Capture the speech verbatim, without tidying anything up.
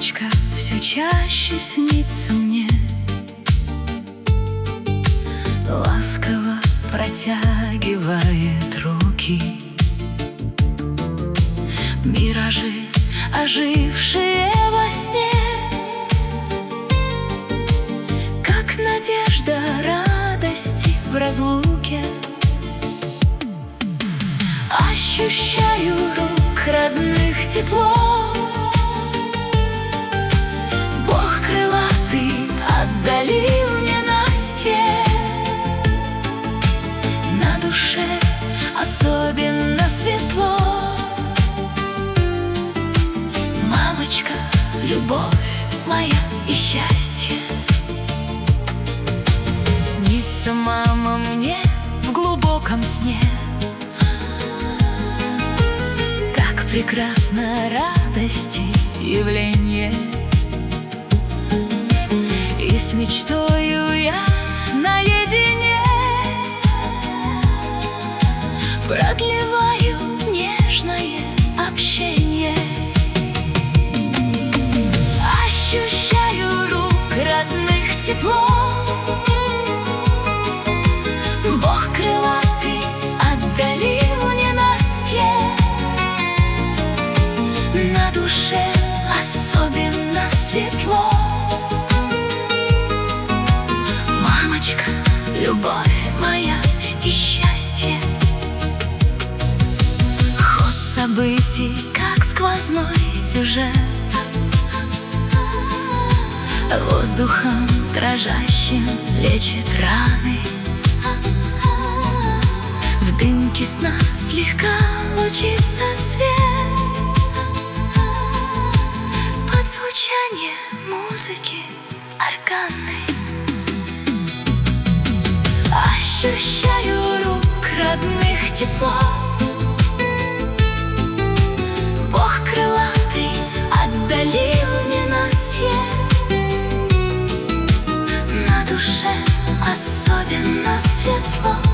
Мамочка все чаще снится мне, ласково протягивает руки. Миражи, ожившие во сне, как надежда радости в разлуке. Ощущаю рук родных тепло, Бог крылатый отдалил ненастье. На душе особенно светло. Мамочка, любовь моя и счастье. Снится мама мне в глубоком сне. Так прекрасна радость и явление. И с мечтою я наедине продлеваю нежное общение. Ощущаю рук родных тепло, Бог крылатый отдалил ненастье. На душе особенно светло. Мамочка, любовь моя и счастье. Ход событий, как сквозной сюжет, воздухом дрожащим лечит раны. В дымке сна слегка лучится свет, под звучание музыки органной. Ощущаю рук родных тепло, Бог крылатый отдалил ненастье. На душе особенно светло.